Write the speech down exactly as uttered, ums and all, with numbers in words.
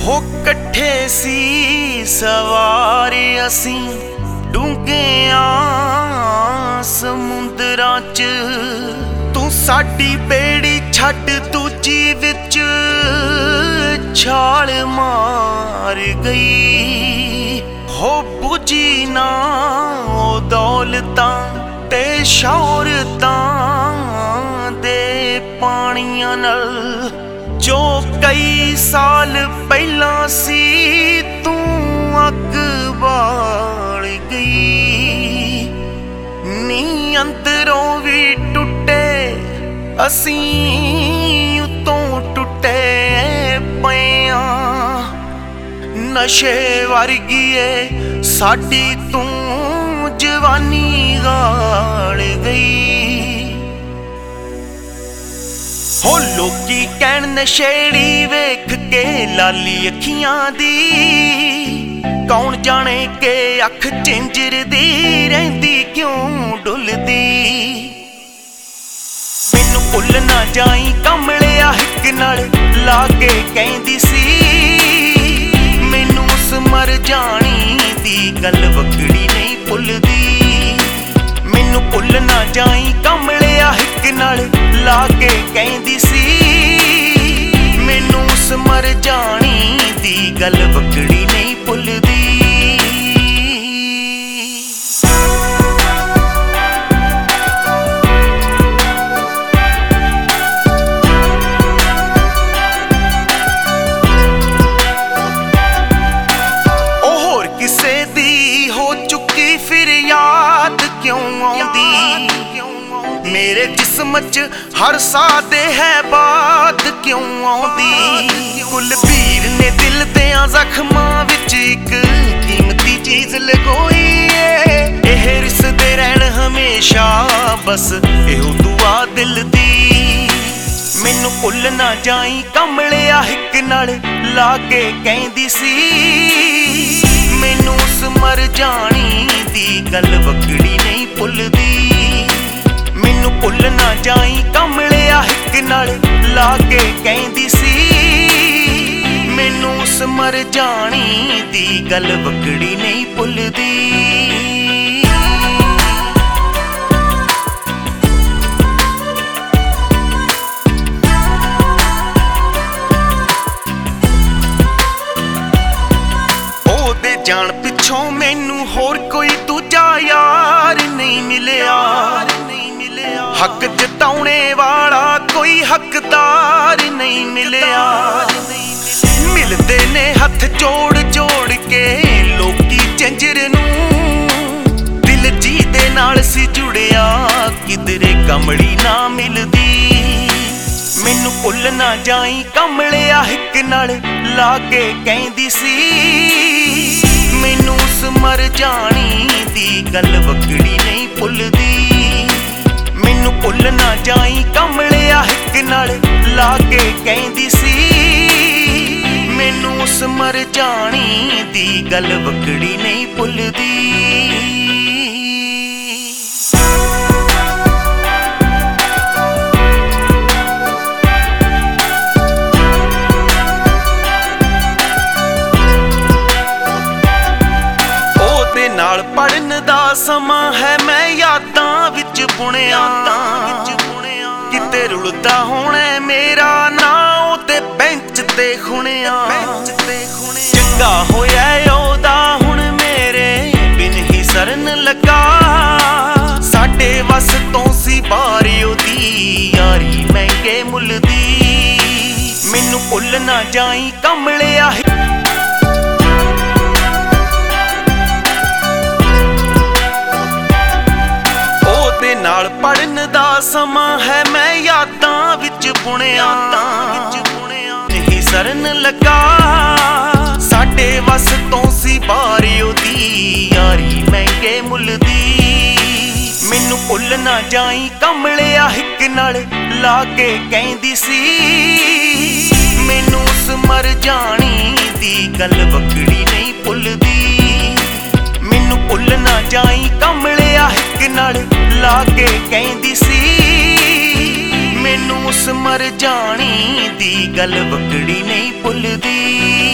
हो कट्ठे सी सवार असीं डूंघियां समुंदरां च, तू साडी बेड़ी छड्ड दूजी विच छाल मार गई। हो बुझी ना ओ दौलतां ते शौहरतां दे पानियां नाल, जो कई साल पहला सी तू अग बाल गई। नी अंदरों भी टुटे असीं उतों टुटे पिया, नशे वर्गी ए साडी तू जवानी गाल गई। हो लोकी कहण नशेड़ी वेख के लाली अखियां दी, कौन जाने के अख झिंजर दी रहिंदी क्यों डुलदी। मैनू भुल ना जाई कमलिया हिक नाल ला के कहंदी सी, मैनू उस मर जानी दी गल वकड़ी नहीं भुलदी। मैनू भुल ना जाई कमलिया हिक नाल ला के कहंदी सी, मैनू उस मर जानी दी गल वकड़ी नहीं भुलदी। फिर याद क्यों आउंदी मेरे जिस्म च हर साह दे है बात क्यों आउंदी। कुलबीर ने दिल दियां जख्मां विच इक कीमती चीज लगोई है, एह रिसदे रहण हमेशा बस एहो दुआ दिल दी। मैनू भुल ना जाई कमलिया हिक नाल ला के कहंदी सी, मैनू उस मर जानी दी गल वकड़ी नहीं भुलदी। मैनू भुल ना जाई कमलिया हिक नाल ला के कहंदी सी, मैनू उस मर जानी दी गल वकड़ी नहीं भुलदी। जान पिछों मैनू होर कोई दूजा यार नहीं मिलिया, हक जताउणे वाला कोई हकदार नहीं मिलिया। मिलदे ने हथ जोड़ जोड़ के लोकी झंजर नूं, दिल जी दे नाल सी जुड़िया किधरे कमली ना मिलदी। मैनू भुल ना जाई कमलिया हिक नाल ला के कहंदी सी, मैनू उस मर जानी दी गल वकड़ी नहीं भुलदी। मैनू भुल ना जाई कमलिया हिक नाल ला के कहंदी सी, मैनू उस मर जानी दी गल वकड़ी नहीं भुलदी। नाल पढ़न दा समा है मैं यादां विच बुणिया, किते रुलदा होणे मेरा नां ते बेंच ते खुणिया। चंगा होया ओदा हुण मेरे बिन ही सरन लगा, साडे वस तो सी बारी ओदी यारी महंगे मुल दी। मैनू भुल ना जाई कमलिया नाल पढ़न दा समा है मैं यादां विच बुणिया, नहीं सरन लगा साडे वस तो सी बारी ओदी यारी महंगे मुल दी। मैनू भुल ना जाई कमलिया हिक नाल ला के कहंदी सी, मैनू उस मर जानी दी गल वकड़ी नहीं भुलदी। मैनू भुल ना जाई कमलिया हिक नाल ला के कहंदी सी, मैनू उस मर जानी दी गल वकड़ी नहीं भुलदी।